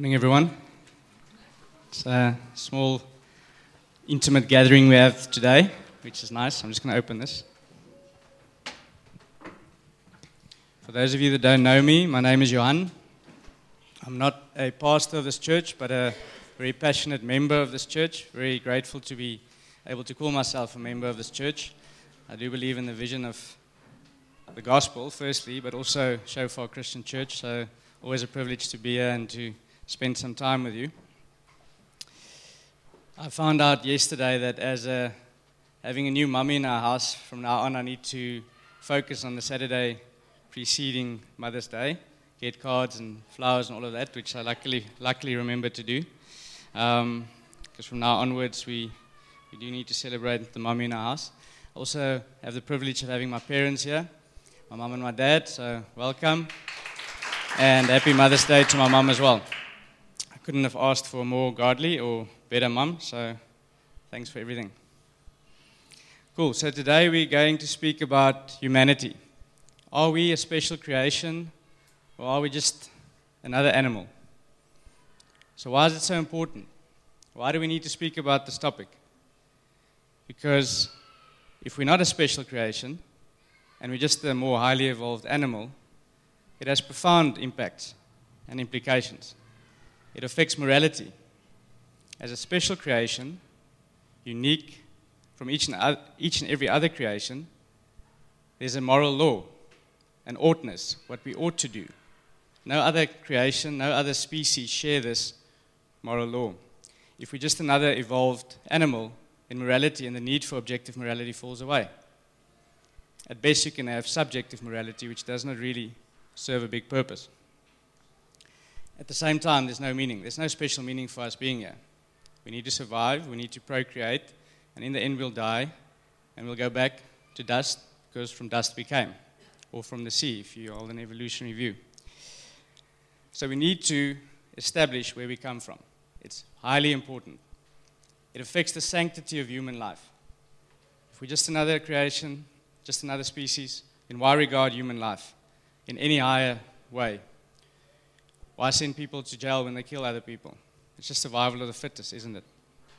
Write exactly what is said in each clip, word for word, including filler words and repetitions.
Morning, everyone. It's a small, intimate gathering we have today, which is nice. I'm just going to open this. For those of you that don't know me, my name is Johan. I'm not a pastor of this church, but a very passionate member of this church. Very grateful to be able to call myself a member of this church. I do believe in the vision of the gospel, firstly, but also Shofar Christian Church. So always a privilege to be here and to spend some time with you. I found out yesterday that as a, having a new mummy in our house, from now on I need to focus on the Saturday preceding Mother's Day, get cards and flowers and all of that, which I luckily luckily remember to do. Because um, from now onwards we, we do need to celebrate the mummy in our house. I also have the privilege of having my parents here, my mum and my dad, so welcome. And happy Mother's Day to my mum as well. I couldn't have asked for a more godly or better mum, so thanks for everything. Cool, so today we're going to speak about humanity. Are we a special creation, or are we just another animal? So why is it so important? Why do we need to speak about this topic? Because if we're not a special creation, and we're just a more highly evolved animal, it has profound impacts and implications. It affects morality. As a special creation, unique from each and, other, each and every other creation, there's a moral law, an oughtness, what we ought to do. No other creation, no other species share this moral law. If we're just another evolved animal, then morality and the need for objective morality falls away. At best, you can have subjective morality, which does not really serve a big purpose. At the same time, there's no meaning. There's no special meaning for us being here. We need to survive, we need to procreate, and in the end we'll die, and we'll go back to dust, because from dust we came, or from the sea, if you hold an evolutionary view. So we need to establish where we come from. It's highly important. It affects the sanctity of human life. If we're just another creation, just another species, then why regard human life in any higher way? Why send people to jail when they kill other people? It's just survival of the fittest, isn't it?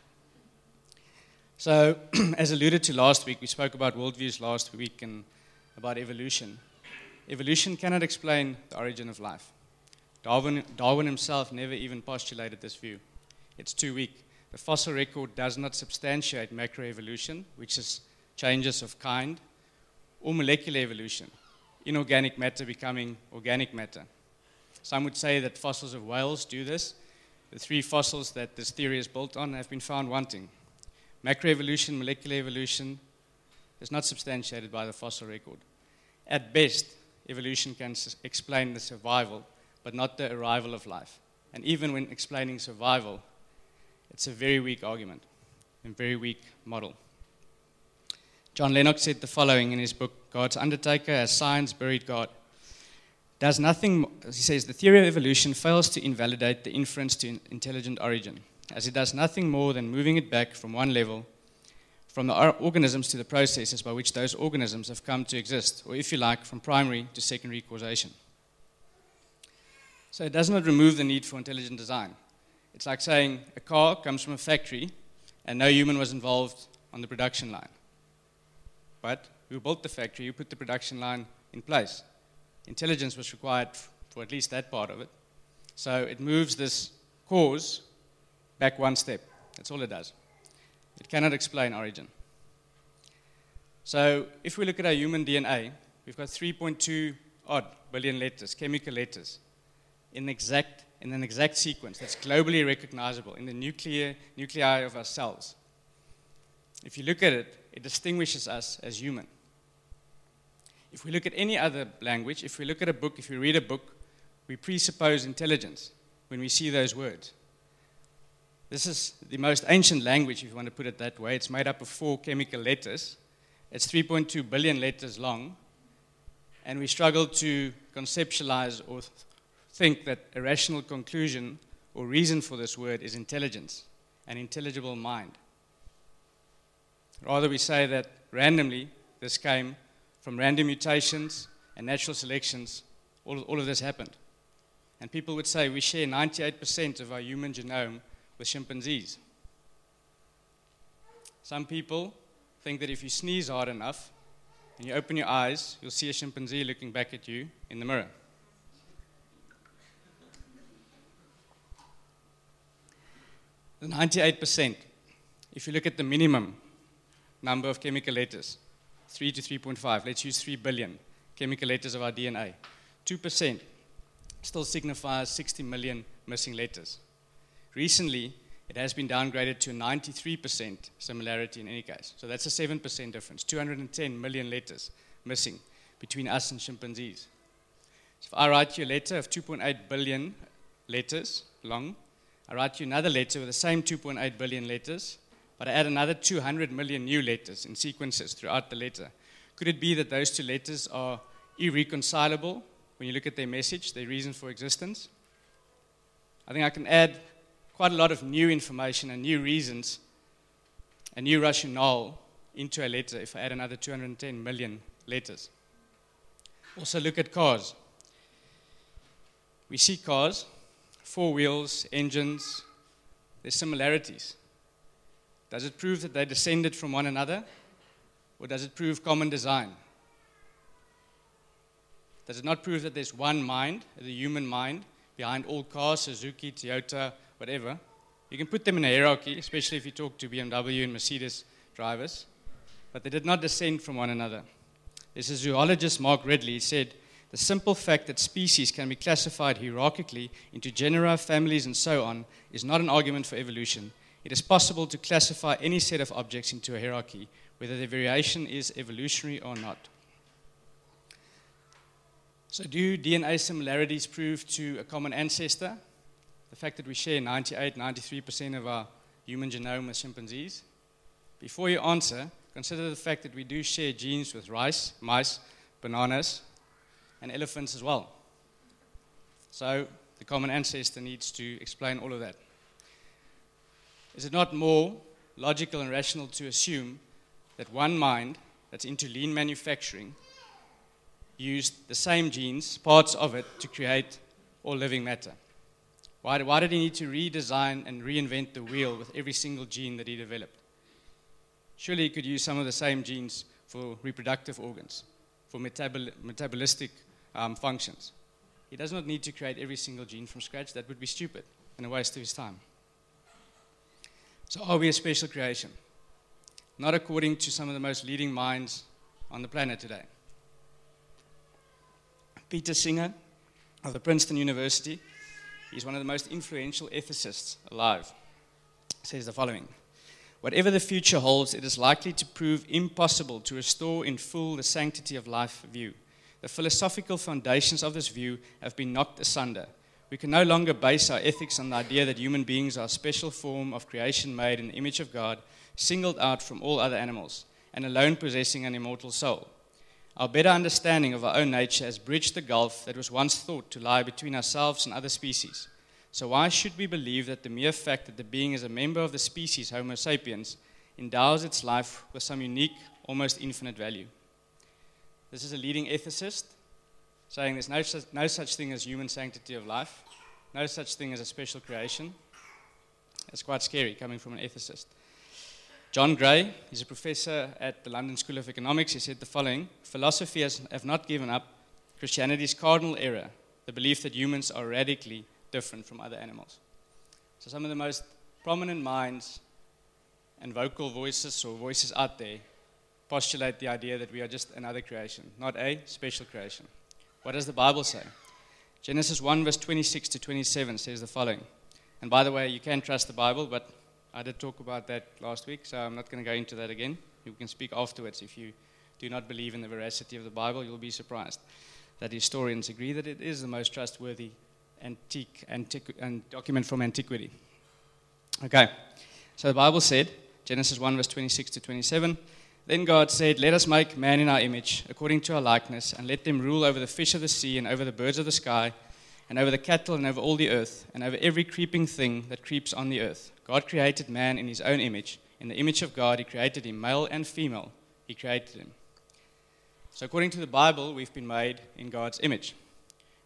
So, as alluded to last week, we spoke about worldviews last week and about evolution. Evolution cannot explain the origin of life. Darwin, Darwin himself never even postulated this view. It's too weak. The fossil record does not substantiate macroevolution, which is changes of kind, or molecular evolution, inorganic matter becoming organic matter. Some would say that fossils of whales do this. The three fossils that this theory is built on have been found wanting. Macroevolution, molecular evolution is not substantiated by the fossil record. At best, evolution can s- explain the survival, but not the arrival of life. And even when explaining survival, it's a very weak argument and very weak model. John Lennox said the following in his book, God's Undertaker, Has Science Buried God? Does nothing, he says, the theory of evolution fails to invalidate the inference to intelligent origin, as it does nothing more than moving it back from one level, from the or- organisms to the processes by which those organisms have come to exist, or if you like, from primary to secondary causation. So it does not remove the need for intelligent design. It's like saying a car comes from a factory and no human was involved on the production line. But who built the factory, who put the production line in place? Intelligence was required for at least that part of it. So it moves this cause back one step. That's all it does. It cannot explain origin. So if we look at our human D N A, we've got three point two odd billion letters, chemical letters, in, exact, in an exact sequence that's globally recognizable in the nuclear, nuclei of our cells. If you look at it, it distinguishes us as human. If we look at any other language, if we look at a book, if we read a book, we presuppose intelligence when we see those words. This is the most ancient language, if you want to put it that way. It's made up of four chemical letters. It's three point two billion letters long, and we struggle to conceptualize or th- think that a rational conclusion or reason for this word is intelligence, an intelligible mind. Rather, we say that randomly this came from random mutations and natural selections. All, all of this happened. And people would say we share ninety-eight percent of our human genome with chimpanzees. Some people think that if you sneeze hard enough and you open your eyes, you'll see a chimpanzee looking back at you in the mirror. The ninety-eight percent, if you look at the minimum number of chemical letters, three to three point five, let's use three billion chemical letters of our D N A. two percent still signifies sixty million missing letters. Recently, it has been downgraded to ninety-three percent similarity in any case. So that's a seven percent difference, two hundred ten million letters missing between us and chimpanzees. So if I write you a letter of two point eight billion letters long, I write you another letter with the same two point eight billion letters, but I add another two hundred million new letters in sequences throughout the letter. Could it be that those two letters are irreconcilable when you look at their message, their reason for existence? I think I can add quite a lot of new information and new reasons, a new rationale into a letter if I add another two hundred ten million letters. Also look at cars. We see cars, four wheels, engines, there's similarities. Does it prove that they descended from one another, or does it prove common design? Does it not prove that there's one mind, the human mind, behind all cars, Suzuki, Toyota, whatever? You can put them in a hierarchy, especially if you talk to B M W and Mercedes drivers, but they did not descend from one another. There's a zoologist, Mark Ridley, said, the simple fact that species can be classified hierarchically into genera, families, and so on is not an argument for evolution. It is possible to classify any set of objects into a hierarchy, whether the variation is evolutionary or not. So do D N A similarities prove to a common ancestor? The fact that we share ninety-eight, ninety-three percent of our human genome with chimpanzees? Before you answer, consider the fact that we do share genes with rice, mice, bananas, and elephants as well. So the common ancestor needs to explain all of that. Is it not more logical and rational to assume that one mind that's into lean manufacturing used the same genes, parts of it, to create all living matter? Why, why did he need to redesign and reinvent the wheel with every single gene that he developed? Surely he could use some of the same genes for reproductive organs, for metabol- metabolistic um, functions. He does not need to create every single gene from scratch. That would be stupid and a waste of his time. So are we a special creation? Not according to some of the most leading minds on the planet today. Peter Singer of the Princeton University, he's one of the most influential ethicists alive, says the following: whatever the future holds, it is likely to prove impossible to restore in full the sanctity of life view. The philosophical foundations of this view have been knocked asunder. We can no longer base our ethics on the idea that human beings are a special form of creation made in the image of God, singled out from all other animals, and alone possessing an immortal soul. Our better understanding of our own nature has bridged the gulf that was once thought to lie between ourselves and other species. So why should we believe that the mere fact that the being is a member of the species Homo sapiens endows its life with some unique, almost infinite value? This is a leading ethicist saying there's no such, no such thing as human sanctity of life, no such thing as a special creation. It's quite scary coming from an ethicist. John Gray, he's a professor at the London School of Economics, he said the following: philosophy has have not given up Christianity's cardinal error, the belief that humans are radically different from other animals. So some of the most prominent minds and vocal voices or voices out there postulate the idea that we are just another creation, not a special creation. What does the Bible say? Genesis one verse twenty-six to twenty-seven says the following. And by the way, you can trust the Bible, but I did talk about that last week, so I'm not going to go into that again. You can speak afterwards. If you do not believe in the veracity of the Bible, you'll be surprised that historians agree that it is the most trustworthy antique, antiqu- and document from antiquity. Okay, so the Bible said, Genesis one verse twenty-six to twenty-seven, then God said, let us make man in our image, according to our likeness, and let them rule over the fish of the sea, and over the birds of the sky, and over the cattle, and over all the earth, and over every creeping thing that creeps on the earth. God created man in his own image. In the image of God, he created him, male and female. He created him. So according to the Bible, we've been made in God's image.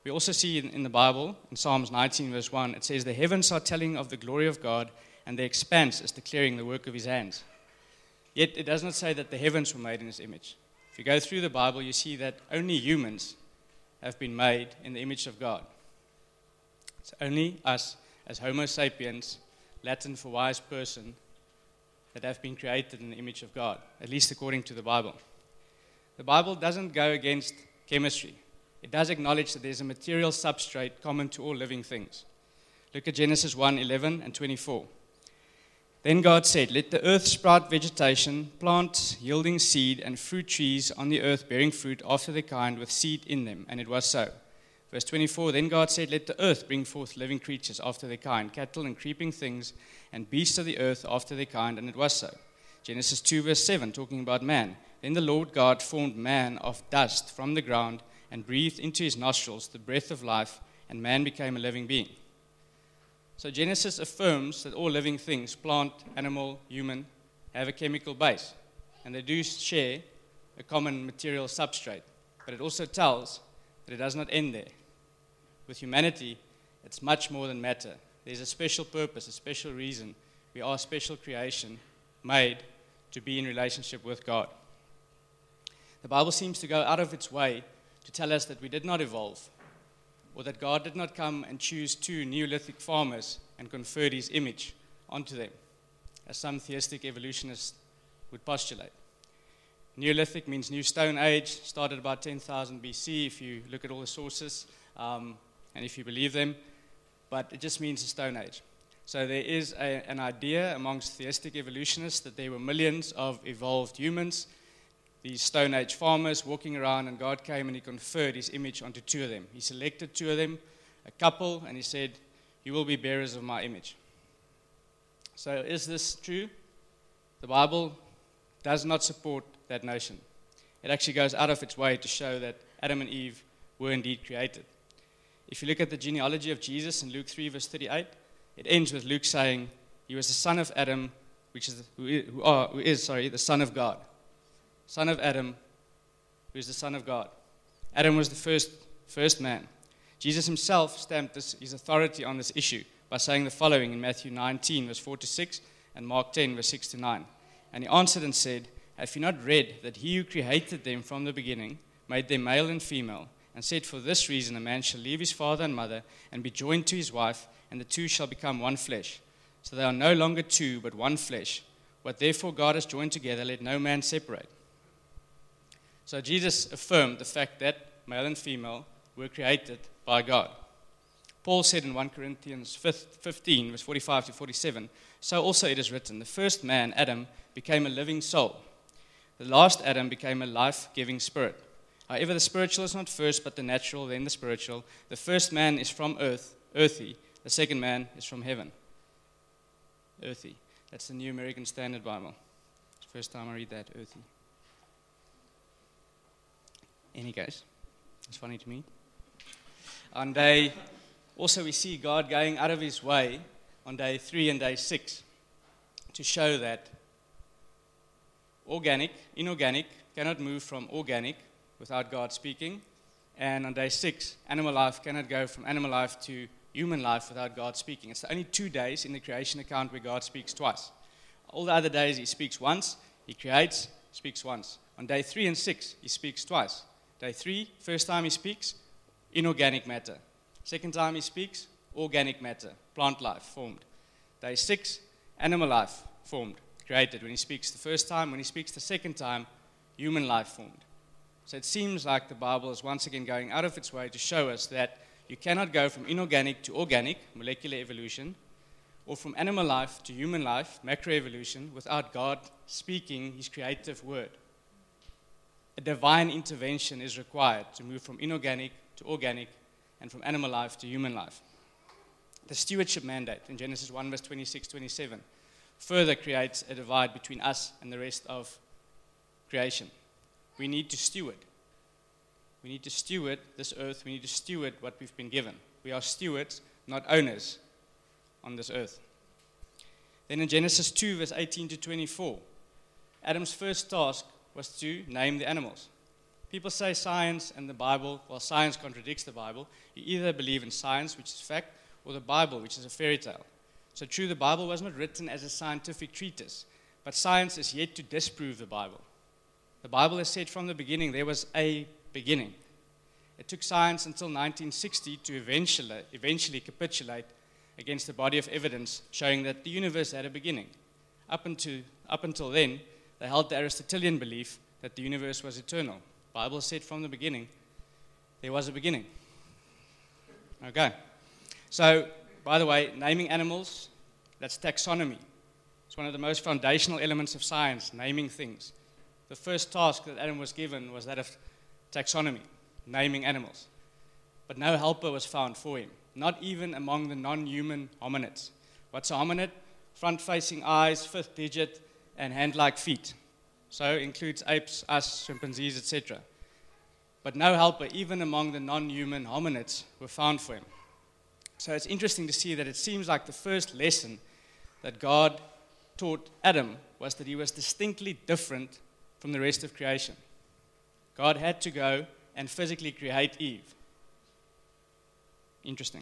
we also see in, in the Bible, in Psalms nineteen, verse one, it says, "The heavens are telling of the glory of God, and the expanse is declaring the work of his hands." Yet it does not say that the heavens were made in his image. If you go through the Bible, you see that only humans have been made in the image of God. It's only us, as Homo sapiens, Latin for wise person, that have been created in the image of God, at least according to the Bible. The Bible doesn't go against chemistry. It does acknowledge that there's a material substrate common to all living things. Look at Genesis one, eleven and twenty-four. "Then God said, 'Let the earth sprout vegetation, plants yielding seed, and fruit trees on the earth bearing fruit after their kind with seed in them.' And it was so." Verse twenty-four, "Then God said, 'Let the earth bring forth living creatures after their kind, cattle and creeping things, and beasts of the earth after their kind.' And it was so." Genesis two, verse seven, talking about man. "Then the Lord God formed man of dust from the ground and breathed into his nostrils the breath of life, and man became a living being." So Genesis affirms that all living things, plant, animal, human, have a chemical base, and they do share a common material substrate. But it also tells that it does not end there. With humanity, it's much more than matter. There's a special purpose, a special reason. We are a special creation made to be in relationship with God. The Bible seems to go out of its way to tell us that we did not evolve, or that God did not come and choose two Neolithic farmers and confer his image onto them, as some theistic evolutionists would postulate. Neolithic means New Stone Age, started about ten thousand B C if you look at all the sources um, and if you believe them, but it just means the Stone Age. So there is a, an idea amongst theistic evolutionists that there were millions of evolved humans, these Stone Age farmers walking around, and God came and he conferred his image onto two of them. He selected two of them, a couple, and he said, "You will be bearers of my image." So is this true? The Bible does not support that notion. It actually goes out of its way to show that Adam and Eve were indeed created. If you look at the genealogy of Jesus in Luke three, verse thirty-eight, it ends with Luke saying, "He was the son of Adam, which is, who is, who are, who is sorry, the son of God." Son of Adam, who is the Son of God. Adam was the first, first man. Jesus himself stamped this, his authority on this issue by saying the following in Matthew nineteen, verse four to six, and Mark ten, verse six to nine. "And he answered and said, 'Have you not read that he who created them from the beginning made them male and female, and said, for this reason a man shall leave his father and mother and be joined to his wife, and the two shall become one flesh. So they are no longer two, but one flesh. What therefore God has joined together, let no man separate.'" So Jesus affirmed the fact that male and female were created by God. Paul said in First Corinthians fifteen, verse forty-five to forty-seven, "So also it is written, the first man, Adam, became a living soul. The last Adam became a life-giving spirit. However, the spiritual is not first, but the natural, then the spiritual. The first man is from earth, earthy. The second man is from heaven." Earthy. That's the New American Standard Bible. It's the first time I read that, earthy. Any case, it's funny to me. On day, also we see God going out of his way on day three and day six to show that organic, inorganic cannot move from organic without God speaking. And on day six, animal life cannot go from animal life to human life without God speaking. It's the only two days in the creation account where God speaks twice. All the other days he speaks once, he creates, speaks once. On day three and six, he speaks twice. Day three, first time he speaks, inorganic matter. Second time he speaks, organic matter, plant life formed. Day six, animal life formed, created. When he speaks the first time, when he speaks the second time, human life formed. So it seems like the Bible is once again going out of its way to show us that you cannot go from inorganic to organic, molecular evolution, or from animal life to human life, macroevolution, without God speaking his creative word. A divine intervention is required to move from inorganic to organic and from animal life to human life. The stewardship mandate in Genesis one, verse twenty-six to twenty-seven further creates a divide between us and the rest of creation. We need to steward. We need to steward this earth. We need to steward what we've been given. We are stewards, not owners on this earth. Then in Genesis two, verse eighteen to twenty-four, Adam's first task was to name the animals. People say science and the Bible, well, science contradicts the Bible. You either believe in science, which is fact, or the Bible, which is a fairy tale. So true, the Bible was not written as a scientific treatise, but science is yet to disprove the Bible. The Bible has said from the beginning there was a beginning. It took science until nineteen sixty to eventually, eventually capitulate against a body of evidence showing that the universe had a beginning. Up until, up until then, they held the Aristotelian belief that the universe was eternal. The Bible said from the beginning there was a beginning. Okay. So, by the way, naming animals, that's taxonomy. It's one of the most foundational elements of science, naming things. The first task that Adam was given was that of taxonomy, naming animals. But no helper was found for him, not even among the non-human hominids. What's a hominid? Front-facing eyes, fifth digit, and hand-like feet. So includes apes, us, chimpanzees, et cetera. But no helper, even among the non-human hominids, were found for him. So it's interesting to see that it seems like the first lesson that God taught Adam was that he was distinctly different from the rest of creation. God had to go and physically create Eve. Interesting.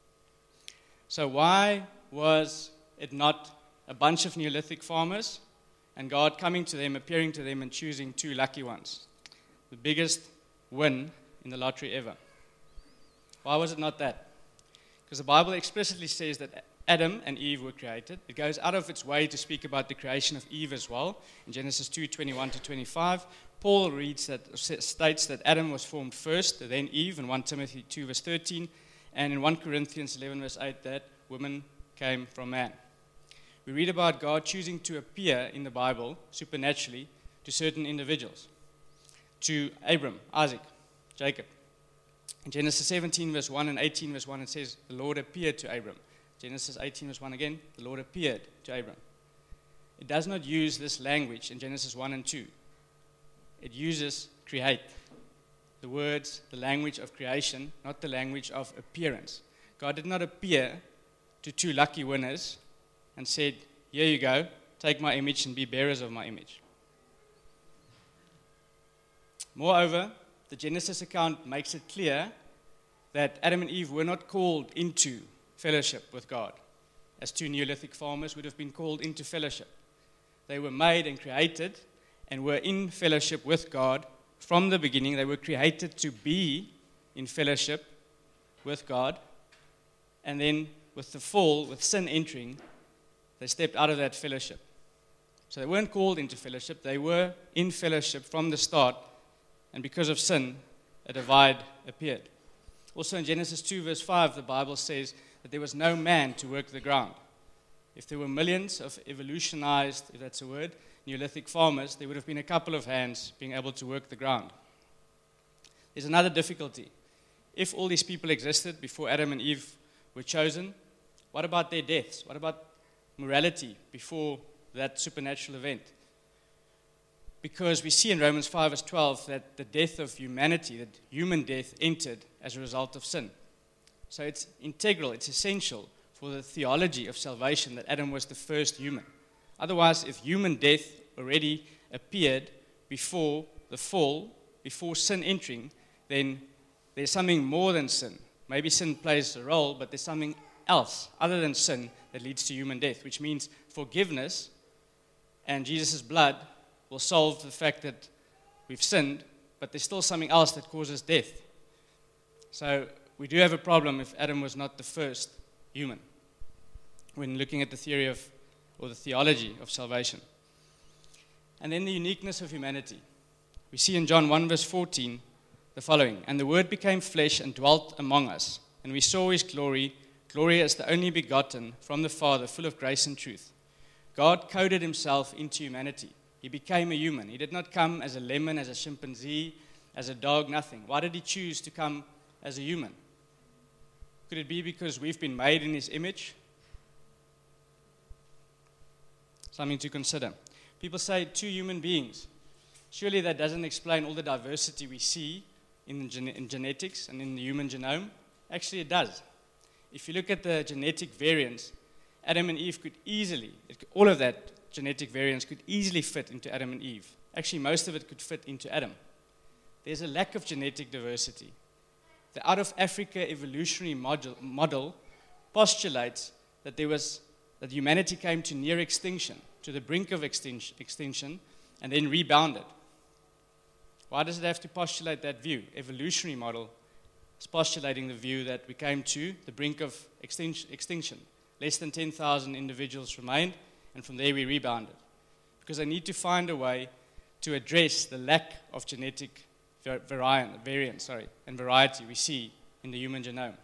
So why was it not a bunch of Neolithic farmers and God coming to them, appearing to them, and choosing two lucky ones? The biggest win in the lottery ever. Why was it not that? Because the Bible explicitly says that Adam and Eve were created. It goes out of its way to speak about the creation of Eve as well. In Genesis two, twenty-one to twenty-five, Paul reads that, states that Adam was formed first, then Eve, in First Timothy two, verse thirteen, and in First Corinthians eleven, verse eight, that woman came from man. We read about God choosing to appear in the Bible supernaturally to certain individuals. To Abram, Isaac, Jacob. In Genesis seventeen, verse one and eighteen, verse one, it says, the Lord appeared to Abram. Genesis eighteen, verse one again, the Lord appeared to Abram. It does not use this language in Genesis one and two. It uses create. The words, the language of creation, not the language of appearance. God did not appear to two lucky winners and said, here you go, take my image and be bearers of my image. Moreover, the Genesis account makes it clear that Adam and Eve were not called into fellowship with God, as two Neolithic farmers would have been called into fellowship. They were made and created and were in fellowship with God from the beginning. They were created to be in fellowship with God. And then with the fall, with sin entering, they stepped out of that fellowship. So they weren't called into fellowship. They were in fellowship from the start. And because of sin, a divide appeared. Also in Genesis two, verse five, the Bible says that there was no man to work the ground. If there were millions of evolutionized, if that's a word, Neolithic farmers, there would have been a couple of hands being able to work the ground. There's another difficulty. If all these people existed before Adam and Eve were chosen, what about their deaths? What about morality before that supernatural event? Because we see in Romans five, verse twelve, that the death of humanity, that human death entered as a result of sin. So it's integral, it's essential for the theology of salvation that Adam was the first human. Otherwise, if human death already appeared before the fall, before sin entering, then there's something more than sin. Maybe sin plays a role, but there's something else other than sin that leads to human death, which means forgiveness and Jesus' blood will solve the fact that we've sinned, but there's still something else that causes death. So we do have a problem if Adam was not the first human when looking at the theory of, or the theology of salvation. And then the uniqueness of humanity. We see in John one, verse fourteen, the following, and the Word became flesh and dwelt among us, and we saw his glory, glory as the only begotten from the Father, full of grace and truth. God coded himself into humanity. He became a human. He did not come as a lemon, as a chimpanzee, as a dog, nothing. Why did he choose to come as a human? Could it be because we've been made in his image? Something to consider. People say two human beings. Surely that doesn't explain all the diversity we see in, gen- in genetics and in the human genome. Actually, it does. If you look at the genetic variants, Adam and Eve could easily, all of that genetic variance could easily fit into Adam and Eve. Actually, most of it could fit into Adam. there's a lack of genetic diversity. The Out of Africa evolutionary model, model postulates that there was that humanity came to near extinction, to the brink of extinction, extinction, and then rebounded. Why does it have to postulate that view? Evolutionary model is postulating the view that we came to the brink of extinction. extinction. Less than ten thousand individuals remained, and from there we rebounded. Because they need to find a way to address the lack of genetic variant, variant sorry, and variety we see in the human genome.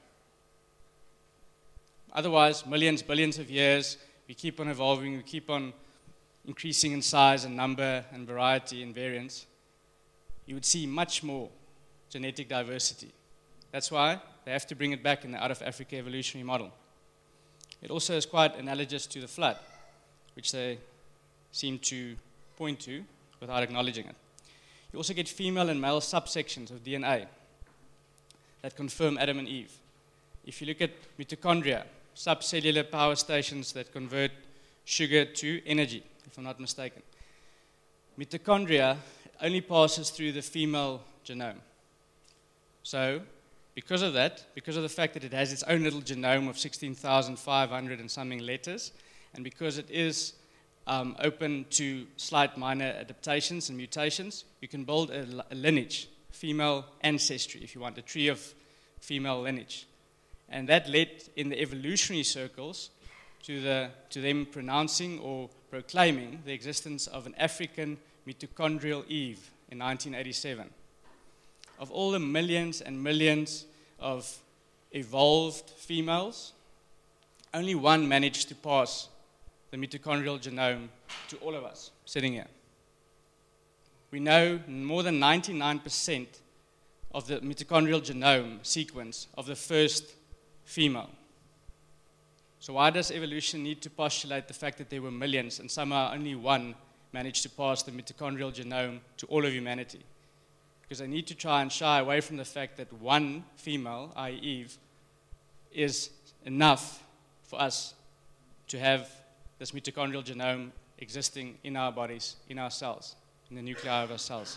Otherwise, millions, billions of years, we keep on evolving, we keep on increasing in size and number and variety and variance. You would see much more genetic diversity. That's why they have to bring it back in the Out of Africa evolutionary model. It also is quite analogous to the flood, which they seem to point to without acknowledging it. You also get female and male subsections of D N A that confirm Adam and Eve. If you look at mitochondria, subcellular power stations that convert sugar to energy, if I'm not mistaken. Mitochondria only passes through the female genome. So, because of that, because of the fact that it has its own little genome of sixteen thousand five hundred and something letters, and because it is um, open to slight minor adaptations and mutations, you can build a, a lineage, female ancestry, if you want, a tree of female lineage. And that led in the evolutionary circles to, the, to them pronouncing or proclaiming the existence of an African mitochondrial Eve in nineteen eighty-seven. Of all the millions and millions of evolved females, only one managed to pass the mitochondrial genome to all of us sitting here. We know more than ninety-nine percent of the mitochondrial genome sequence of the first female. So why does evolution need to postulate the fact that there were millions and somehow only one managed to pass the mitochondrial genome to all of humanity? Because they need to try and shy away from the fact that one female, that is. Eve, is enough for us to have this mitochondrial genome existing in our bodies, in our cells, in the nuclei of our cells.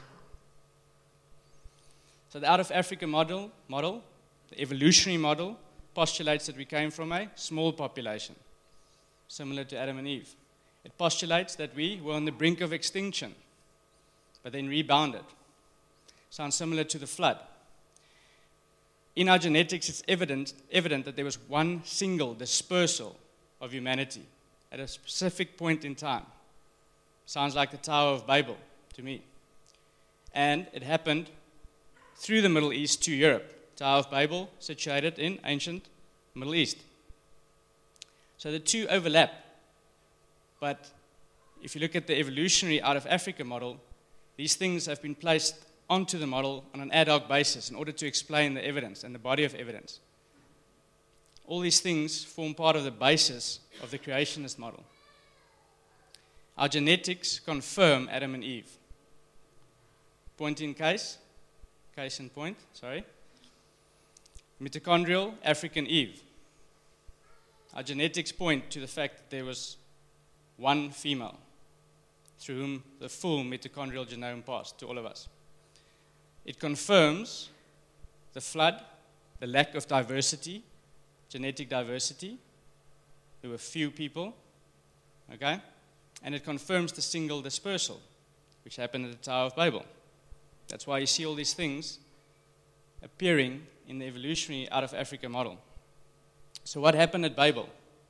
So the Out of Africa model, model, the evolutionary model, postulates that we came from a small population, similar to Adam and Eve. It postulates that we were on the brink of extinction, but then rebounded. Sounds similar to the flood. In our genetics, it's evident, evident that there was one single dispersal of humanity at a specific point in time. Sounds like the Tower of Babel to me. And it happened through the Middle East to Europe. Tower of Babel, situated in ancient Middle East. So the two overlap. But if you look at the evolutionary Out of Africa model, these things have been placed onto the model on an ad hoc basis in order to explain the evidence and the body of evidence. All these things form part of the basis of the creationist model. Our genetics confirm Adam and Eve. Point in case, case in point, sorry. Mitochondrial African Eve. Our genetics point to the fact that there was one female through whom the full mitochondrial genome passed to all of us. It confirms the flood, the lack of diversity, genetic diversity. There were few people, okay? And it confirms the single dispersal, which happened at the Tower of Babel. That's why you see all these things appearing in the evolutionary Out of Africa model. So what happened at Babel?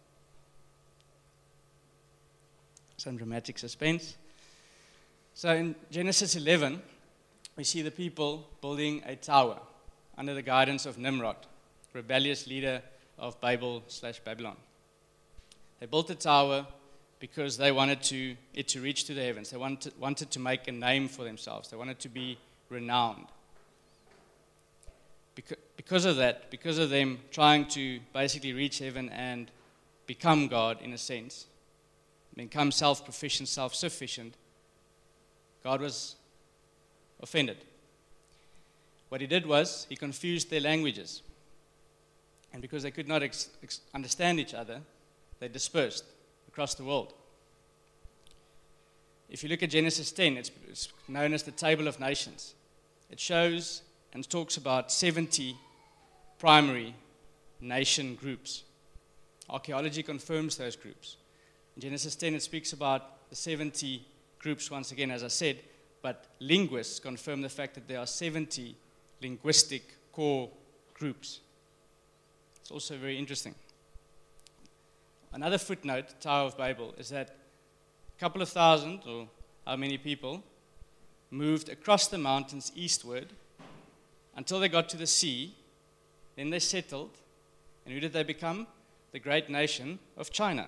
Some dramatic suspense. So in Genesis eleven, we see the people building a tower under the guidance of Nimrod, rebellious leader of Babel slash Babylon. They built a tower because they wanted to, it to reach to the heavens. They wanted, wanted to make a name for themselves. They wanted to be renowned. Because, because of that, because of them trying to basically reach heaven and become God in a sense, become self-proficient, self-sufficient, God was offended. What he did was, he confused their languages. And because they could not ex- ex- understand each other, they dispersed across the world. If you look at Genesis ten, it's, it's known as the Table of Nations. it shows and talks about seventy primary nation groups. Archaeology confirms those groups. In Genesis ten, it speaks about the seventy groups once again, as I said, but linguists confirm the fact that there are seventy linguistic core groups. It's also very interesting. Another footnote, Tower of Babel, is that a couple of thousand, or how many people, moved across the mountains eastward until they got to the sea. Then they settled. And who did they become? The great nation of China.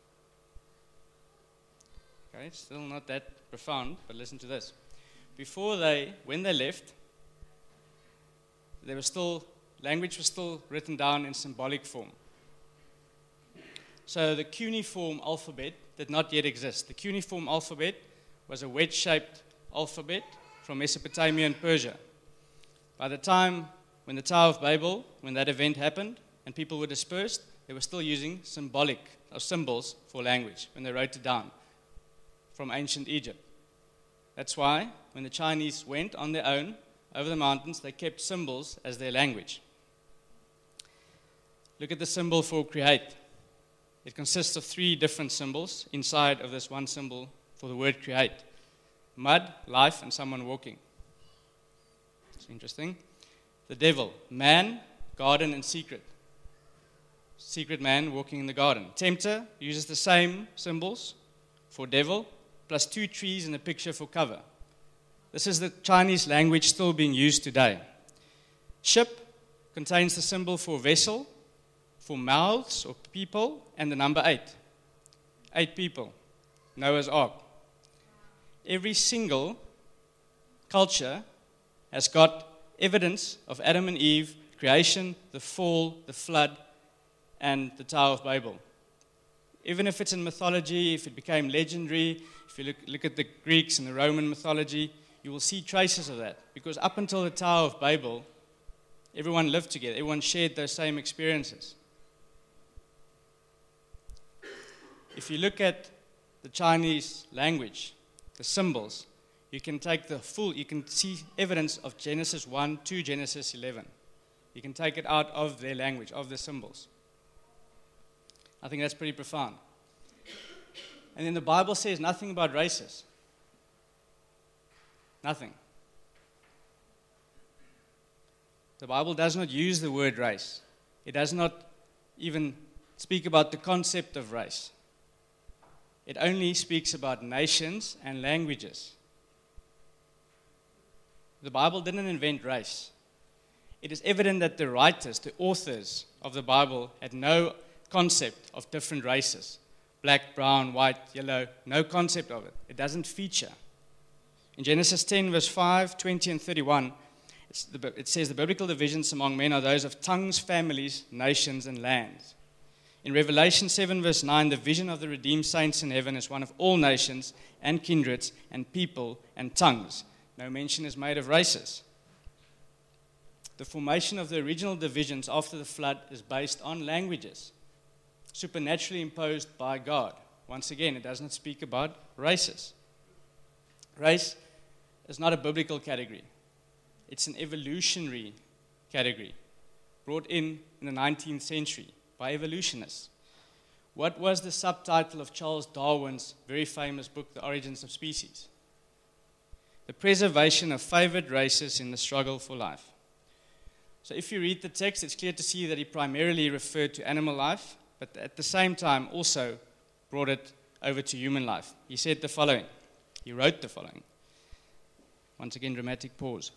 Okay, still not that profound, but listen to this. Before they, when they left, there was still, language was still written down in symbolic form. So the cuneiform alphabet did not yet exist. The cuneiform alphabet was a wedge-shaped alphabet from Mesopotamia and Persia. By the time when the Tower of Babel, when that event happened and people were dispersed, they were still using symbolic or symbols for language when they wrote it down from ancient Egypt. That's why when the Chinese went on their own over the mountains, they kept symbols as their language. Look at the symbol for create. It consists of three different symbols inside of this one symbol for the word create. Mud, life, and someone walking. It's interesting. The devil, man, garden, and secret. Secret man walking in the garden. Tempter uses the same symbols for devil, plus two trees and a picture for cover. This is the Chinese language still being used today. Ship contains the symbol for vessel, for mouths or people, and the number eight. Eight people. Noah's Ark. Every single culture has got evidence of Adam and Eve, creation, the fall, the flood, and the Tower of Babel. Even if it's in mythology, if it became legendary, if you look, look at the Greeks and the Roman mythology, you will see traces of that. Because up until the Tower of Babel, everyone lived together. Everyone shared those same experiences. If you look at the Chinese language, the symbols, you can take the full, you can see evidence of Genesis one to Genesis eleven. You can take it out of their language, of the symbols. I think that's pretty profound. And then the Bible says nothing about races. Nothing. The Bible does not use the word race. It does not even speak about the concept of race. It only speaks about nations and languages. The Bible didn't invent race. It is evident that the writers, the authors of the Bible, had no concept of different races. Black, brown, white, yellow, no concept of it. It doesn't feature. In Genesis ten, verse five, twenty, and thirty-one, it's the, it says the biblical divisions among men are those of tongues, families, nations, and lands. In Revelation seven, verse nine, the vision of the redeemed saints in heaven is one of all nations and kindreds and people and tongues. No mention is made of races. The formation of the original divisions after the flood is based on languages, supernaturally imposed by God. Once again, it does not speak about races. Race is not a biblical category. It's an evolutionary category brought in in the nineteenth century by evolutionists. What was the subtitle of Charles Darwin's very famous book, The Origins of Species? The preservation of favored races in the struggle for life. So if you read the text, it's clear to see that he primarily referred to animal life, but at the same time also brought it over to human life. He said the following. He wrote the following. Once again, dramatic pause.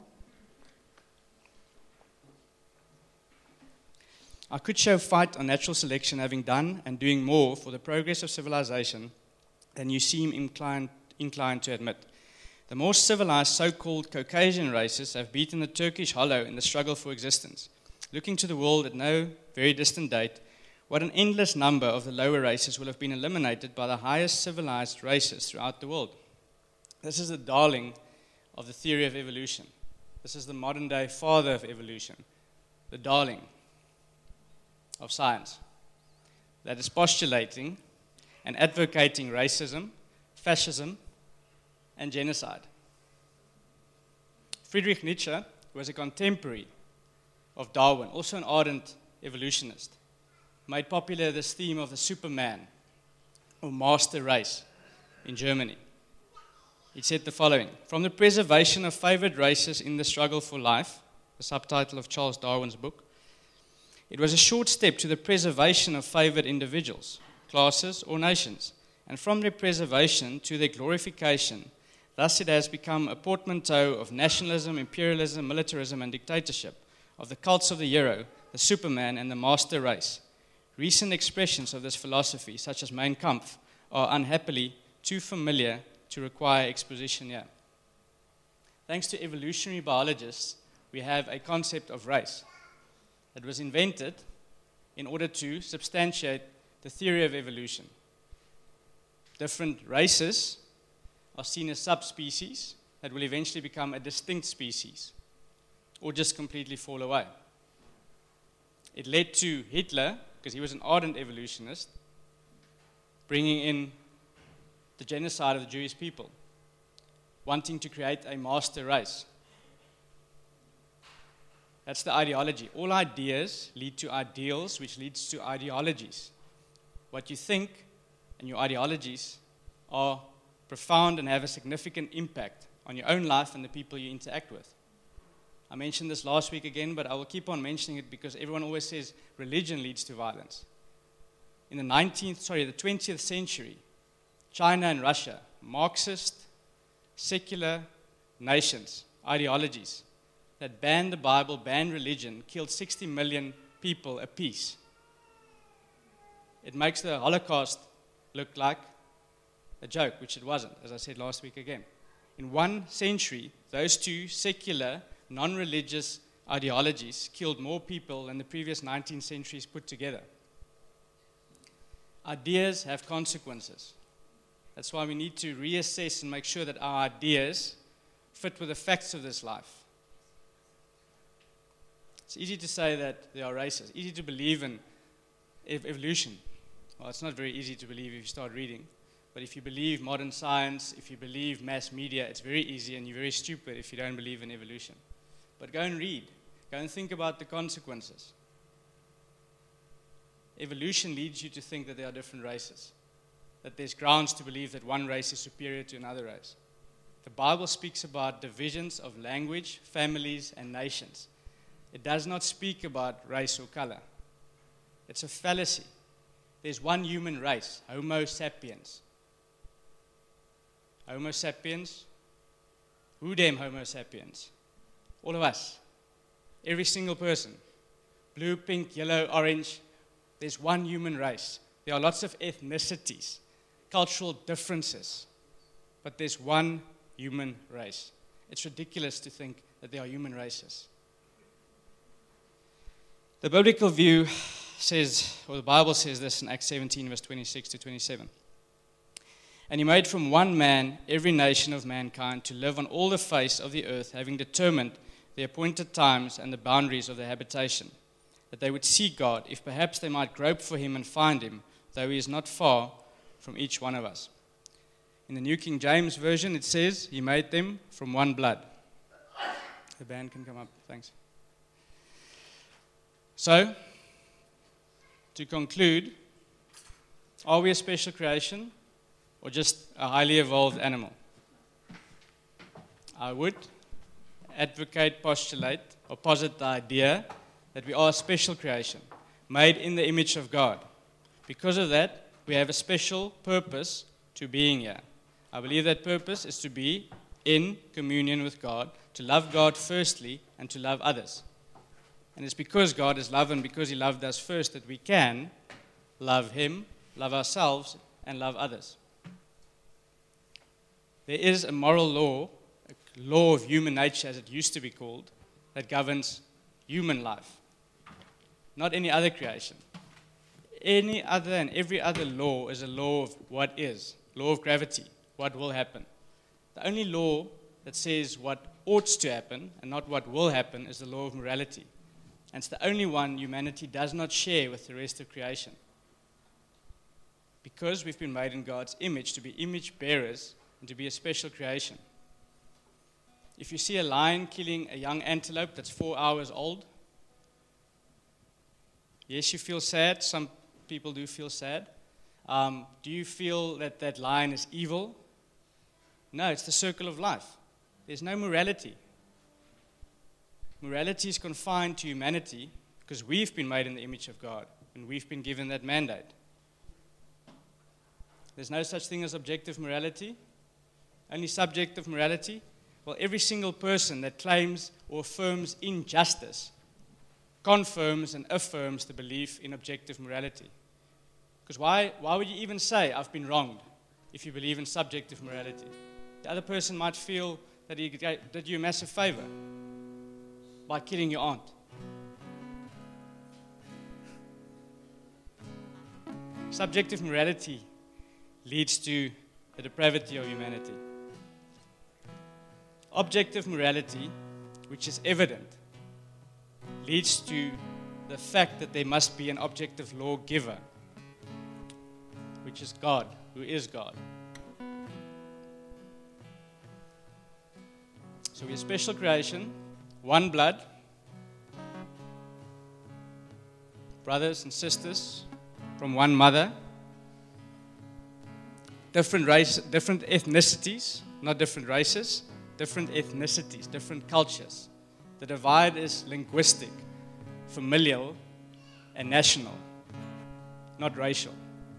I could show fight on natural selection having done and doing more for the progress of civilization than you seem inclined, inclined to admit. The more civilized so-called Caucasian races have beaten the Turkish hollow in the struggle for existence. Looking to the world at no very distant date, what an endless number of the lower races will have been eliminated by the highest civilized races throughout the world. This is the darling of the theory of evolution. This is the modern-day father of evolution, the darling of science, that is postulating and advocating racism, fascism, and genocide. Friedrich Nietzsche was a contemporary of Darwin, also an ardent evolutionist, made popular this theme of the Superman, or master race, in Germany. He said the following: "From the preservation of favored races in the struggle for life," the subtitle of Charles Darwin's book, "it was a short step to the preservation of favored individuals, classes, or nations, and from their preservation to their glorification. Thus it has become a portmanteau of nationalism, imperialism, militarism, and dictatorship, of the cults of the hero, the Superman, and the master race. Recent expressions of this philosophy, such as Mein Kampf, are unhappily too familiar to require exposition here." Thanks to evolutionary biologists, we have a concept of race that was invented in order to substantiate the theory of evolution. Different races are seen as subspecies that will eventually become a distinct species or just completely fall away. It led to Hitler, because he was an ardent evolutionist, bringing in the genocide of the Jewish people, wanting to create a master race. That's the ideology. All ideas lead to ideals, which leads to ideologies. What you think and your ideologies are profound and have a significant impact on your own life and the people you interact with. I mentioned this last week again, but I will keep on mentioning it because everyone always says religion leads to violence. In the nineteenth, sorry, the twentieth century, China and Russia, Marxist, secular nations, ideologies that banned the Bible, banned religion, killed sixty million people apiece. It makes the Holocaust look like a joke, which it wasn't, as I said last week again. In one century, those two secular, non-religious ideologies killed more people than the previous nineteen centuries put together. Ideas have consequences. That's why we need to reassess and make sure that our ideas fit with the facts of this life. It's easy to say that there are races, easy to believe in ev- evolution. Well, it's not very easy to believe if you start reading. But if you believe modern science, if you believe mass media, it's very easy, and you're very stupid if you don't believe in evolution. But go and read. Go and think about the consequences. Evolution leads you to think that there are different races, that there's grounds to believe that one race is superior to another race. The Bible speaks about divisions of language, families, and nations. It does not speak about race or color. It's a fallacy. There's one human race, Homo sapiens. Homo sapiens? Who them Homo sapiens? All of us. Every single person. Blue, pink, yellow, orange. There's one human race. There are lots of ethnicities, cultural differences, but there's one human race. It's ridiculous to think that there are human races. The biblical view says, or the Bible says this in Acts seventeen, verse twenty-six to twenty-seven. "And he made from one man every nation of mankind to live on all the face of the earth, having determined the appointed times and the boundaries of their habitation, that they would seek God, if perhaps they might grope for him and find him, though he is not far from each one of us." In the New King James Version, it says, "He made them from one blood." The band can come up, thanks. So, to conclude, are we a special creation or just a highly evolved animal? I would advocate, postulate, or posit the idea that we are a special creation, made in the image of God. Because of that, we have a special purpose to being here. I believe that purpose is to be in communion with God, to love God firstly, and to love others. And it's because God is love and because he loved us first that we can love him, love ourselves, and love others. There is a moral law, a law of human nature as it used to be called, that governs human life, not any other creation. Any other and every other law is a law of what is, law of gravity, what will happen. The only law that says what ought to happen and not what will happen is the law of morality. And it's the only one humanity does not share with the rest of creation. Because we've been made in God's image to be image bearers and to be a special creation. if you see a lion killing a young antelope that's four hours old, yes, you feel sad. Some people do feel sad. Um, do you feel that that lion is evil? No, it's the circle of life. There's no morality. Morality is confined to humanity because we've been made in the image of God and we've been given that mandate. There's no such thing as objective morality. Only subjective morality. Well, every single person that claims or affirms injustice confirms and affirms the belief in objective morality. Because why, why would you even say, I've been wronged, if you believe in subjective morality? The other person might feel that he did you a massive favor by killing your aunt. Subjective morality leads to the depravity of humanity. Objective morality, which is evident, leads to the fact that there must be an objective lawgiver, which is God, who is God. So we're a special creation, one blood, brothers and sisters from one mother, different race, different ethnicities, not different races, different ethnicities, different cultures. The divide is linguistic, familial, and national, not racial.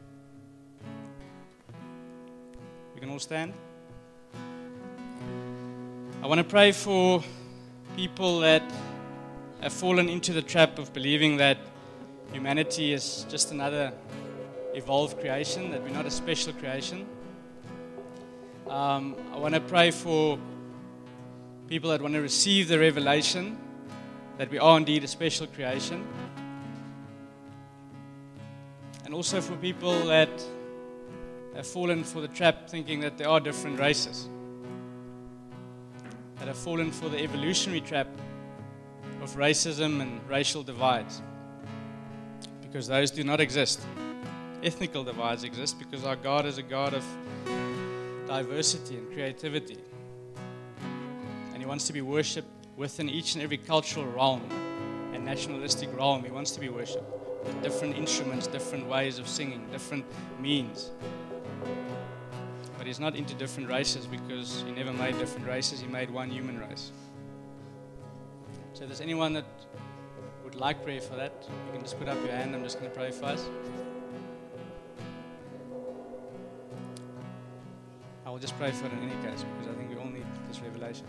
We can all stand. I want to pray for people that have fallen into the trap of believing that humanity is just another evolved creation, that we're not a special creation. Um, I want to pray for people that want to receive the revelation that we are indeed a special creation. And also for people that have fallen for the trap thinking that there are different races, that have fallen for the evolutionary trap of racism and racial divides, because those do not exist. Ethnical divides exist because our God is a God of diversity and creativity, and He wants to be worshipped within each and every cultural realm and nationalistic realm. He wants to be worshipped with different instruments, different ways of singing, different means. But He's not into different races because He never made different races. He made one human race. So if there's anyone that would like prayer for that, you can just put up your hand. I'm just going to pray for us. I will just pray for it in any case because I think we all need this revelation.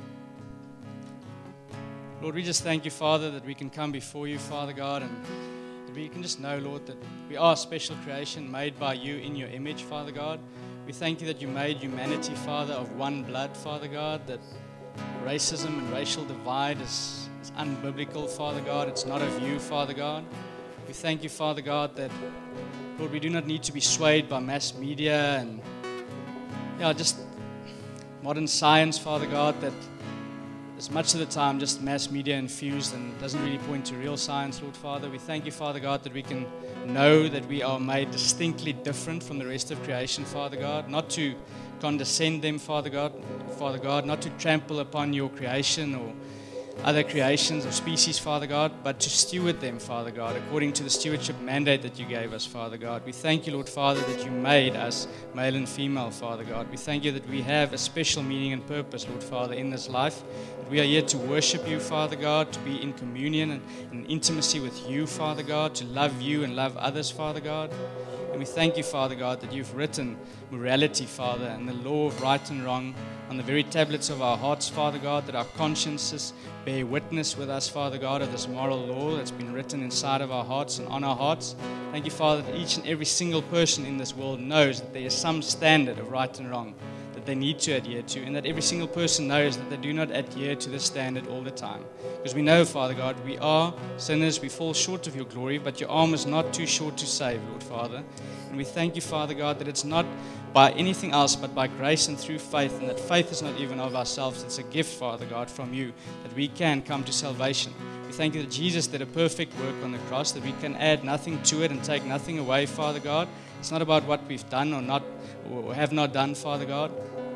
Lord, we just thank You, Father, that we can come before You, Father God, and that we can just know, Lord, that we are a special creation made by You in Your image, Father God. We thank You that You made humanity, Father, of one blood, Father God, that racism and racial divide is, is unbiblical, Father God. It's not of You, Father God. We thank You, Father God, that, Lord, we do not need to be swayed by mass media and yeah, just modern science, Father God, that is much of the time just mass media infused and doesn't really point to real science, Lord Father. We thank You, Father God, that we can know that we are made distinctly different from the rest of creation, Father God, not to condescend them, Father God, Father God, not to trample upon Your creation or other creations or species, Father God, but to steward them, Father God, according to the stewardship mandate that You gave us, Father God. We thank You, Lord Father, that You made us male and female, Father God. We thank You that we have a special meaning and purpose, Lord Father, in this life. That we are here to worship You, Father God, to be in communion and in intimacy with You, Father God, to love You and love others, Father God. And we thank You, Father God, that You've written morality, Father, and the law of right and wrong on the very tablets of our hearts, Father God, that our consciences bear witness with us, Father God, of this moral law that's been written inside of our hearts and on our hearts. Thank You, Father, that each and every single person in this world knows that there is some standard of right and wrong that they need to adhere to, and that every single person knows that they do not adhere to this standard all the time. Because we know, Father God, we are sinners, we fall short of Your glory, but Your arm is not too short to save, Lord Father. And we thank You, Father God, that it's not by anything else but by grace and through faith, and that faith is not even of ourselves, it's a gift, Father God, from You, that we can come to salvation. We thank You that Jesus did a perfect work on the cross, that we can add nothing to it and take nothing away, Father God. It's not about what we've done or not or have not done, Father God.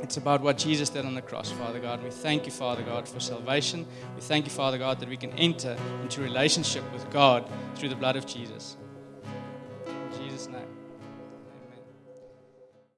It's about what Jesus did on the cross, Father God. And we thank you, Father God, for salvation. We thank you, Father God, that we can enter into relationship with God through the blood of Jesus. In Jesus' name.